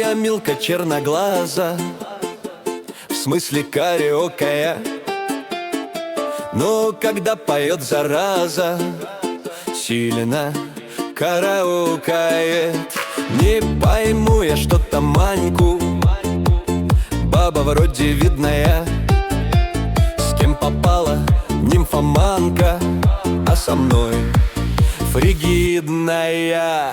Моя Милка черноглаза, в смысле кариокая. Но когда поет зараза, сильно караокает. Не пойму я что-то Маньку, баба вроде видная. С кем попала нимфоманка, а со мной фригидная.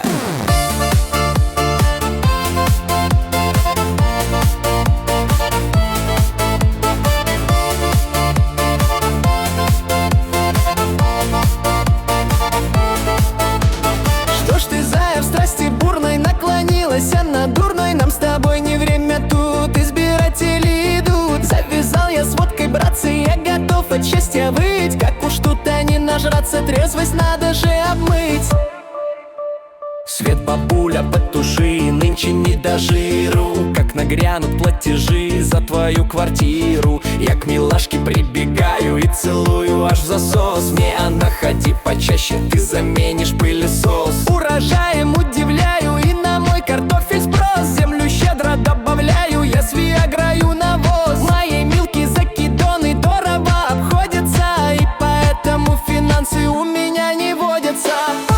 А на дурной нам с тобой не время тут. Избиратели идут. Завязал я с водкой, братцы, я готов от счастья выть. Как уж тут-то не нажраться, трезвость надо же обмыть. Свет, бабуля, потуши, нынче не до жиру. Как нагрянут платежи за твою квартиру, я к милашке прибегаю и целую аж в засос. Мне она ходи почаще, ты заменишь пылесос. Урожаем удивляю и на мой картофель спрос. Землю щедро добавляю, я с виагрою навоз. Моей Милке закидоны дорого обходятся, и поэтому финансы у меня не водятся.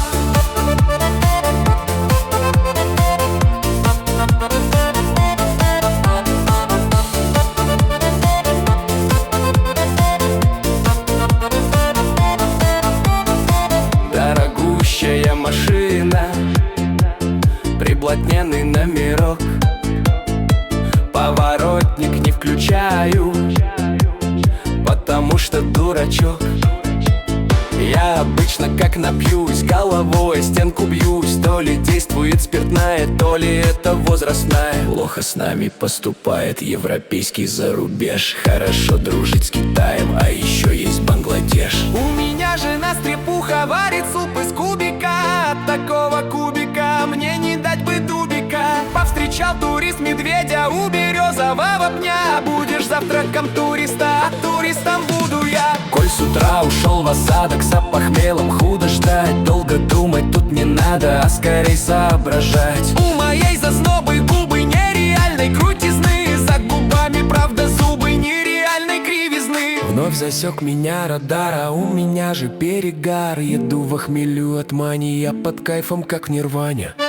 Дорогущая машина, приблотненный номерок, поворотник не включаю, потому что дурачок. Я обычно как напьюсь, головой о стенку бьюсь. То ли действует спиртная, то ли это возрастная. Плохо с нами поступает европейский зарубеж. Хорошо дружить с Китаем, а еще есть Бангладеш. У меня жена стрепуха варит суп из кубика. От такого кубика мне не дать бы дубика. Повстречал турист медведя у березового пня. Будешь завтраком туриста, а туристом буду я. Коль с утра ушел в осадок, с опохмелом худо ждать. Долго думать тут не надо, а скорей соображать. У моей зазнобы губы нереальной крутизны. За губами, правда, зубы нереальной кривизны. Вновь засек меня радар, а у меня же перегар. Еду во хмелю от мании, я под кайфом как в нирване.